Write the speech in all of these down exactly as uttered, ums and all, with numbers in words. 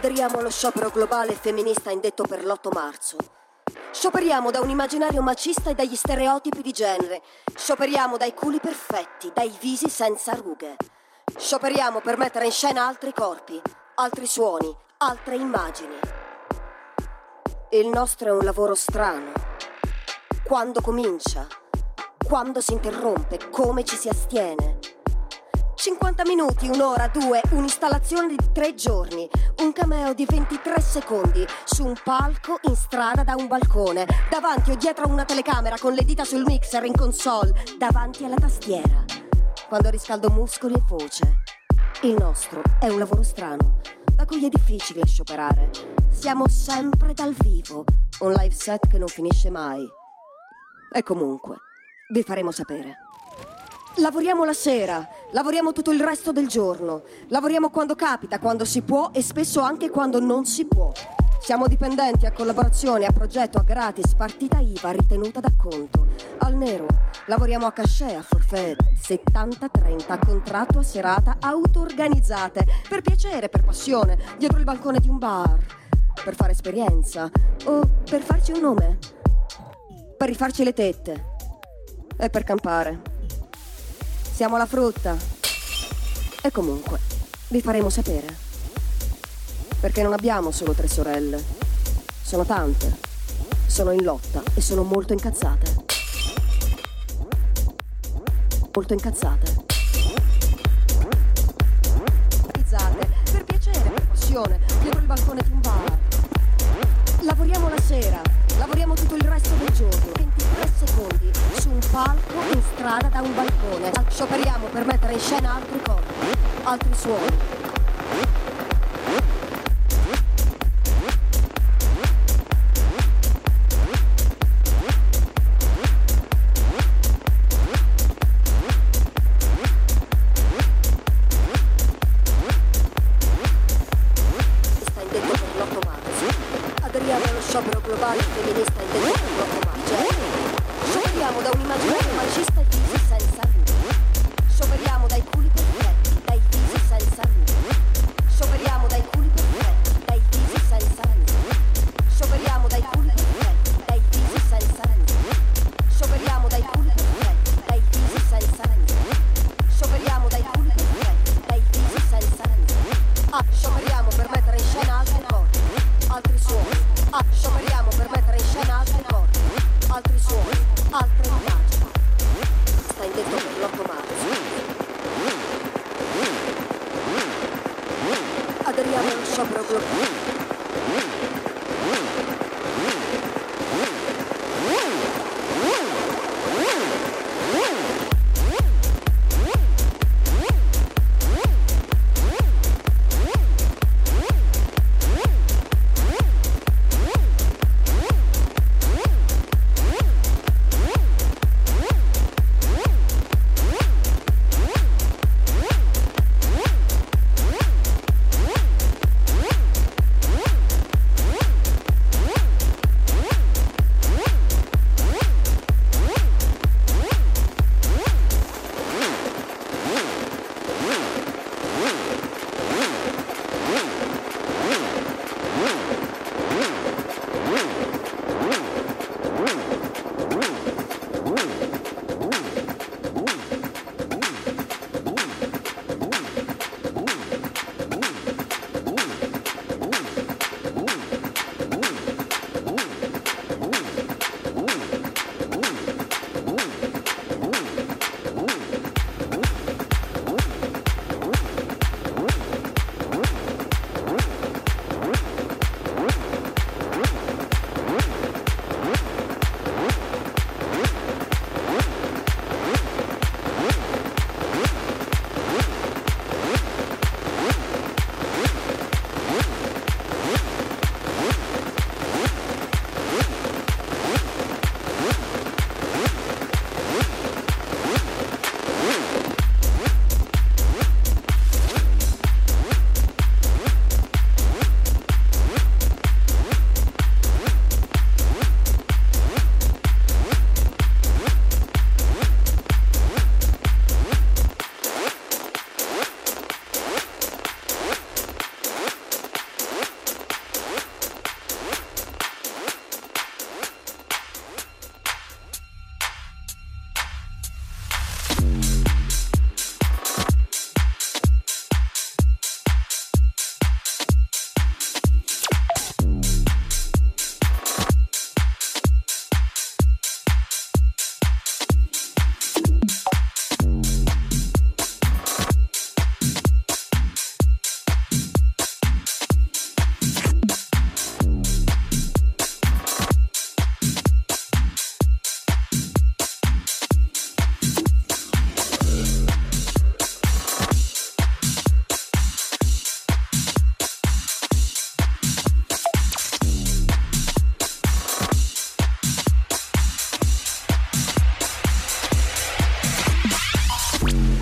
Aderiamo allo sciopero globale femminista indetto per l'otto marzo. Scioperiamo da un immaginario macista e dagli stereotipi di genere. Scioperiamo dai culi perfetti, dai visi senza rughe. Scioperiamo per mettere in scena altri corpi, altri suoni, altre immagini. Il nostro è un lavoro strano. Quando comincia? Quando si interrompe? Come ci si astiene? cinquanta minuti, un'ora, due, un'installazione di tre giorni, un cameo di ventitré secondi, su un palco, in strada, da un balcone, davanti o dietro a una telecamera, con le dita sul mixer, in console, davanti alla tastiera. Quando riscaldo muscoli e voce. Il nostro è un lavoro strano, da cui è difficile scioperare. Siamo sempre dal vivo, un live set che non finisce mai. E comunque, vi faremo sapere. Lavoriamo la sera, lavoriamo tutto il resto del giorno, lavoriamo quando capita, quando si può e spesso anche quando non si può. Siamo dipendenti, a collaborazione, a progetto, a gratis, partita I V A, ritenuta d'acconto. Al nero, lavoriamo a cachet, a forfait, settanta trenta, contratto a serata, auto-organizzate, per piacere, per passione, dietro il balcone di un bar, per fare esperienza o per farci un nome, per rifarci le tette e per campare. Siamo la frutta. E comunque, vi faremo sapere. Perché non abbiamo solo tre sorelle. Sono tante. Sono in lotta e sono molto incazzate. Molto incazzate. Per piacere, per passione, dietro il balcone di un bar. Lavoriamo la sera. Lavoriamo tutto il resto del giorno. ventitré secondi. Su un palco, in strada, da un balcone. Scioperiamo per mettere in scena altri corpi, altri suoni. Sta indetto per l'otto marzo. Aderiamo allo sciopero globale femminista indetto per l'otto marzo. Scioperiamo da un immaginario macista e visi senza rughe. Scioperiamo dai culi perfetti, dai visi senza rughe. Scioperiamo dai culi perfetti, dai visi senza rughe. Scioperiamo dai culi perfetti, dai visi senza rughe. Scioperiamo dai culi perfetti, dai visi senza rughe. Scioperiamo dai culi perfetti, dai visi senza rughe. Ah, scioperiamo per mettere in scena altri corpi, altri suoni. Ah, scioperiamo per mettere in scena altri corpi, altri suoni, altre immagini. Sta indetto per l'otto marzo. Aderiamo allo sciopero globale.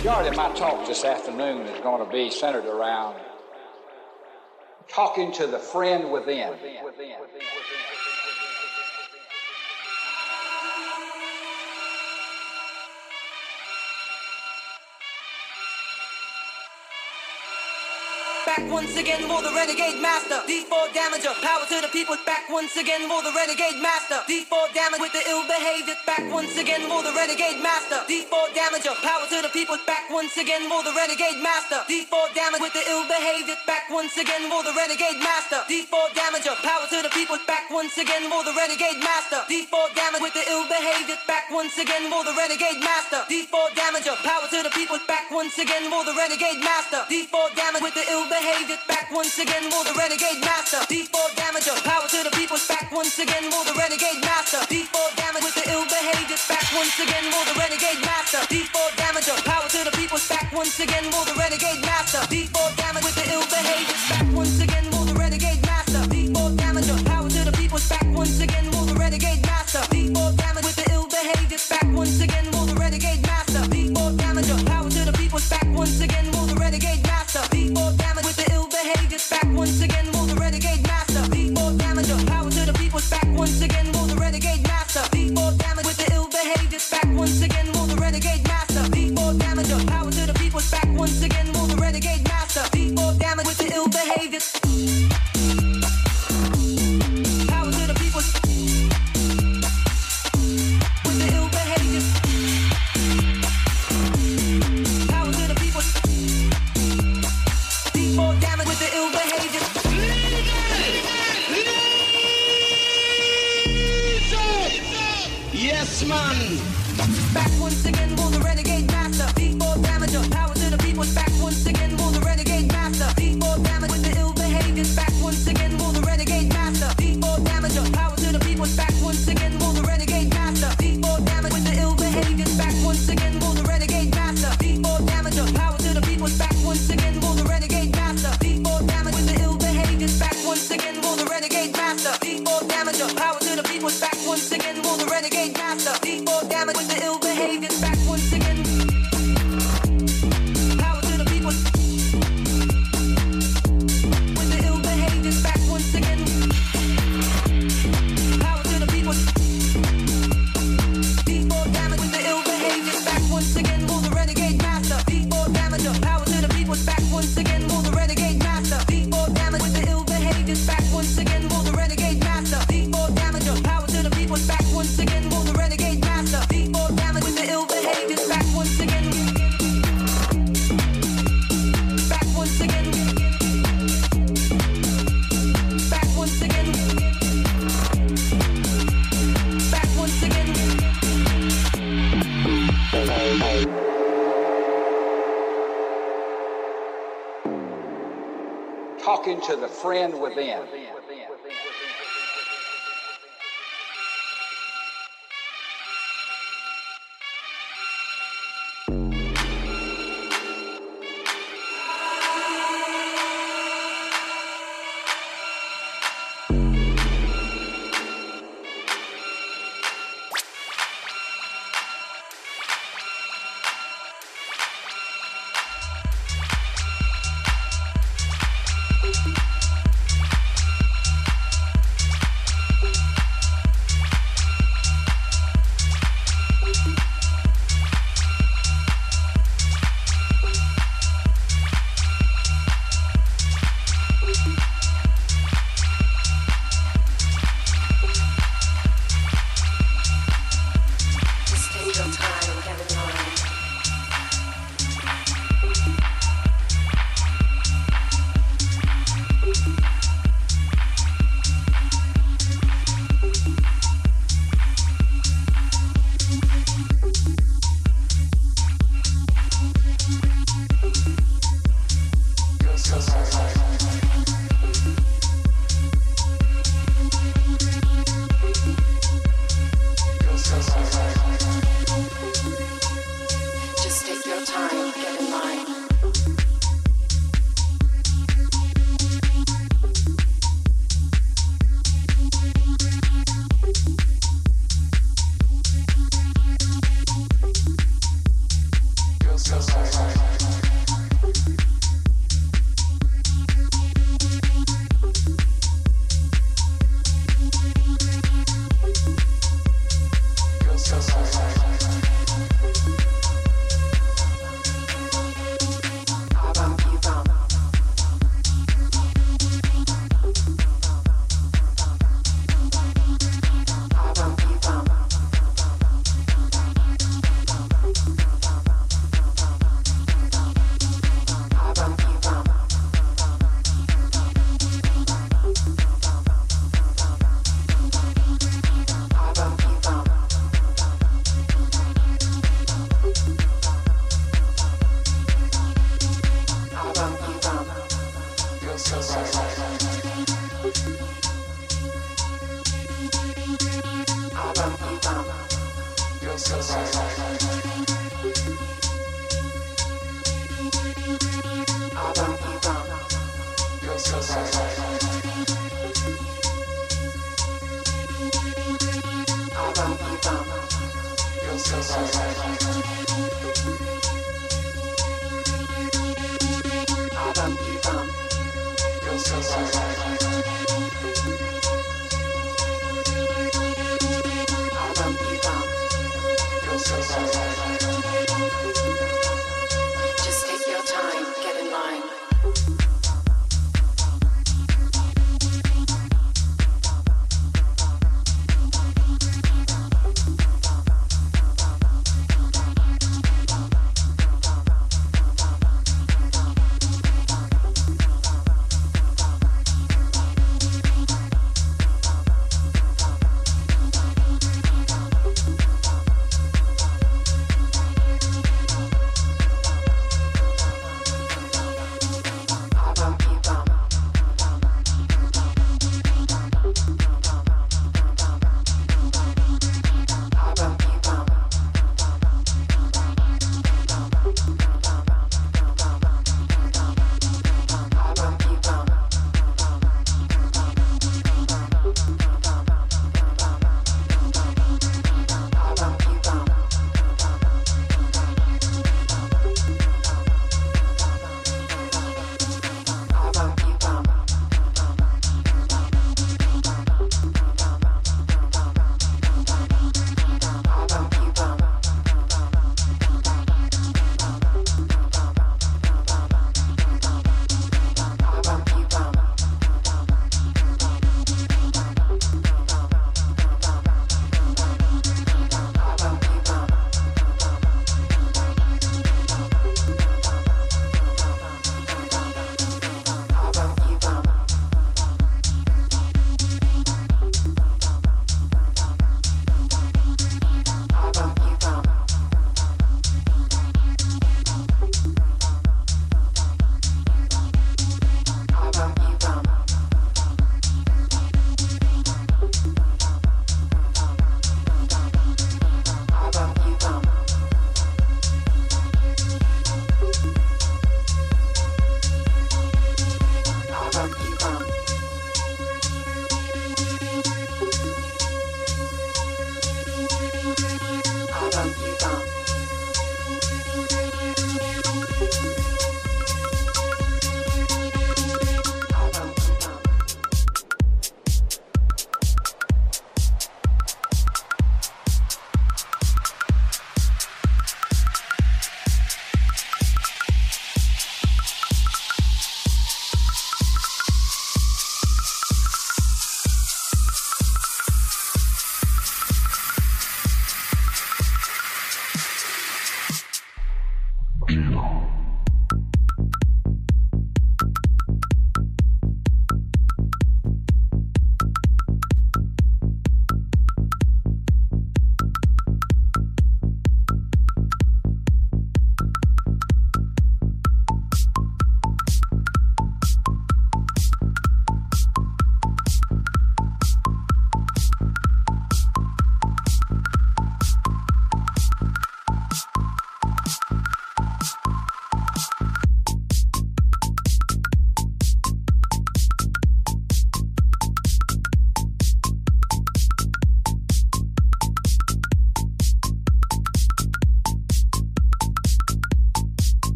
Majority of my talk this afternoon is going to be centered around talking to the friend within. Back once again for the renegade master. D four damager, power to the people. Back once again for the renegade master. D four damage with the ill behavior. Back once again for the renegade master. D four damager, power to the people. Back once again for the renegade master. D four damage with the ill behavior. Back once again for the renegade master. D four damager, power to the people. Back once again for the renegade master. D four damage with the ill behavior. Back once again for the renegade master. D four damager, power to the people. Back once again for the renegade master. D four damage with the ill behavior. Back once again for the renegade master. D four damager, power to the people. Back once again for the renegade master. D four damage with the ill behavior. Back once again for the renegade master. D four damager, power to the people. Back once again for the renegade master. D four damage with the ill behavior. Back once again for the renegade master. D four damager, power to the people. Back once again for the renegade master. D four damage with the ill behavior. Back once again for the renegade master. D four damager, power to the people. Back once again for the renegade master. D four damage with the ill behavior. Back once again for the renegade master. D four damager, power to the people. Back once again for the renegade master. D four damage with the ill behavior. Back once again for the renegade master. D four damager, power to the people. Back once again for the renegade master. D four damage with the ill behavior. Power to the people. With the ill behavior. Power to the people. D four damage with the ill behavior. Yes, man. Back once again for the renegade master. D four damager, power to the people. Back once again for the renegade master. D four damage with the ill behavior. Back once again for the renegade master. D four damager, power to the people. Back once again for the renegade master. D four damage with the ill behavior. Back once again for the renegade master. D four damager, power to the people. Back once again for the renegade master. D four damage with the ill behavior. Back once again for the renegade master. D four damager, power to the people. Back once again for the renegade master. D four damage with the ill behavior. Back once again. Power to the people. With the ill behavior. Back once again. Power to the people. D four damage with the ill behavior. Back once again for the renegade master. D four damager. Power to the people. Back once again for the renegade master. D four damage with the ill behavior. Back once again for the renegade master. D four damager. Power to the people. Back once again for the renegade master. D four damage with the ill behavior. Back once again. Back once again. Back once again. Back once again. Talking to the friend within.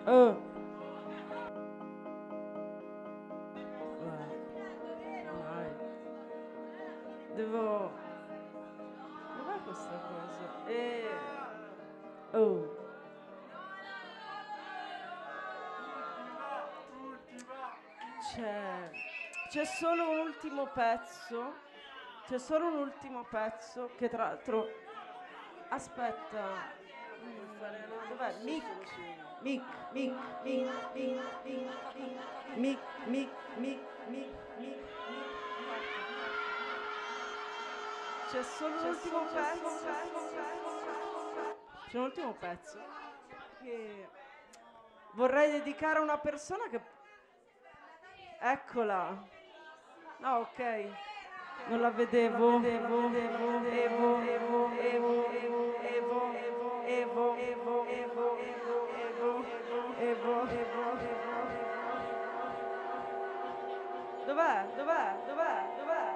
Oh. Vai. Devo... Dov'è questa cosa? E... Oh. C'è... C'è solo un ultimo pezzo. C'è solo un ultimo pezzo che tra l'altro... Aspetta. Dov'è? Mic, mic, mic, mic, mic, mic, mic, mic, mic, mic, mic. C'è solo l'ultimo pezzo. C'è un ultimo pezzo che vorrei dedicare a una persona che... Eccola. No, ok. Non la vedevo. Evo, Evo, Evo, Evo, Evo, Evo, Evo, Evo, Evo, Evo, Evo, Evo, Evo, Evo, Evo, Evo. Dov'è? Dov'è? Dov'è? Dov'è? Dov'è?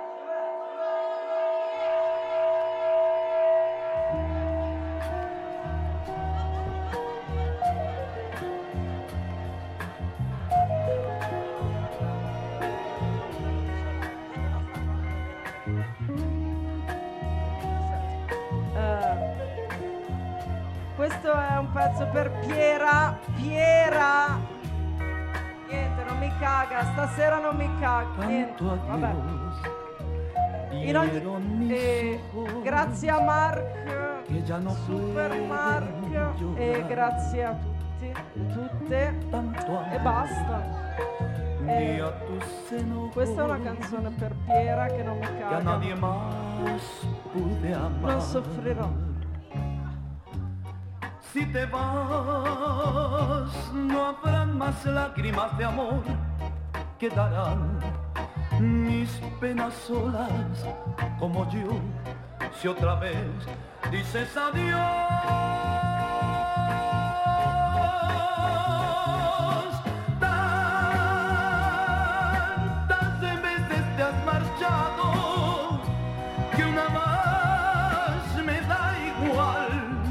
Questo è un pezzo per Piera, Piera, niente, non mi caga, stasera non mi caga, niente, vabbè. In ogni, eh, grazie a Mark, Super Mark, e grazie a tutti, tutte, e basta. E questa è una canzone per Piera che non mi caga, non soffrirò. Si te vas, no habrán más lágrimas de amor, quedarán mis penas solas como yo, si otra vez dices adiós. Tantas veces te has marchado que una más me da igual.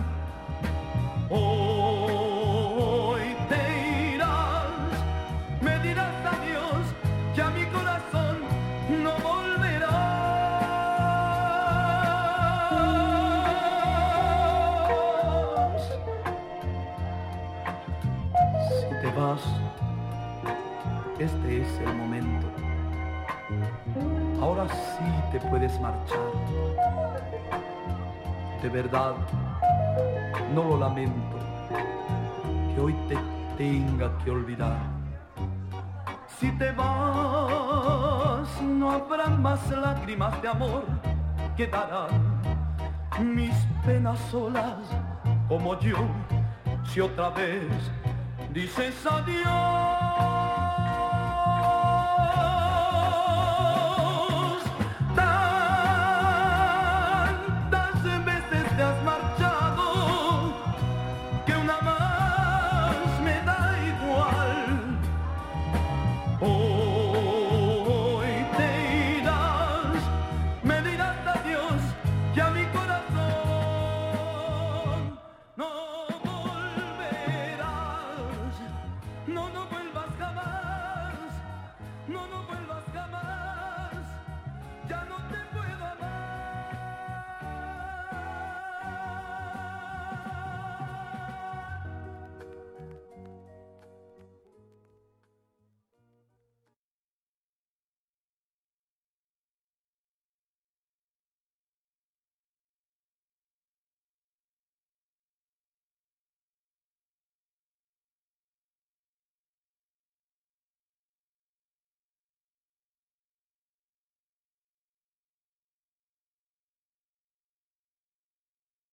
Hoy te irás, me dirás adiós, que a mi corazón no volverás. Si te vas, este es el momento. Ahora sí te puedes marchar. De verdad, no lo lamento, que hoy te tenga que olvidar. Si te vas, no habrá más lágrimas de amor, quedarán mis penas solas como yo, si otra vez dices adiós. No, no vuelvas jamás, no, no vuelvas.